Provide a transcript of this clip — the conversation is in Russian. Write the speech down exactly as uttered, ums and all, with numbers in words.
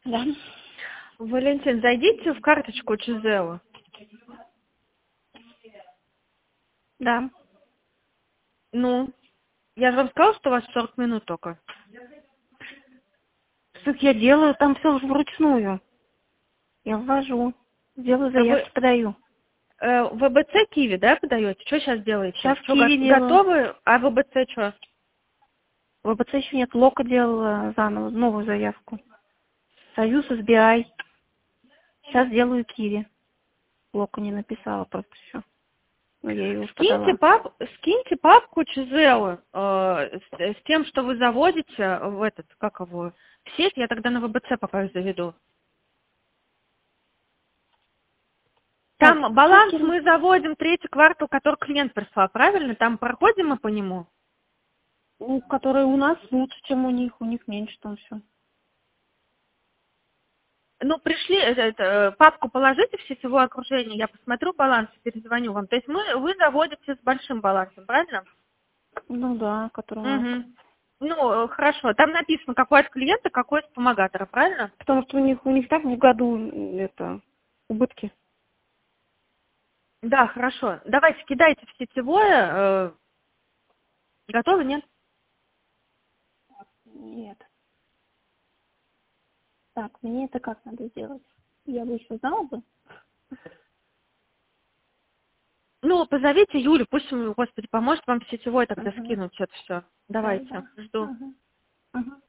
Да. Валентин, зайдите в карточку Чизео. Да. Ну, я же вам сказала, что у вас сорок минут только. Так я делаю там все вручную. Я ввожу. Делаю А Вы заявки, подаю. э, в ВБЦ Киви, да, подаете? Что сейчас делаете? Сейчас в Что, Киви го- делаю. готовы? А в ВБЦ что? В ВБЦ еще нет. Лока делала заново, новую заявку. Союз эс би ай. Сейчас делаю Киви. Лока не написала просто все. Но я ее уже Скиньте, подала. пап, скиньте папку Чизео э, с, с тем, что вы заводите в этот, как его, в сеть, я тогда на ВБЦ пока их заведу. Так, Там баланс чекер. мы заводим третий квартал, который клиент прислал, правильно? Там проходим мы по нему? Ну, которые у нас лучше, чем у них. У них меньше там все. Ну, пришли, это, это, папку положите в сетевое окружение, я посмотрю баланс и перезвоню вам. То есть мы, вы заводите с большим балансом, правильно? Ну да, которые у нас. Угу. Ну, э, хорошо. Там написано, какой от клиента, какой от вспомогатора, правильно? Потому что у них у них так в году м, это убытки. Да, хорошо. Давайте, кидайте в сетевое. Э, готовы, нет? Нет. Так, мне это как надо сделать? Я бы еще знала бы. Ну, позовите Юлю, пусть, м, господи, поможет вам в сетевой тогда Ага. скинуть это все. Да, Давайте, да. жду. Ага. Ага.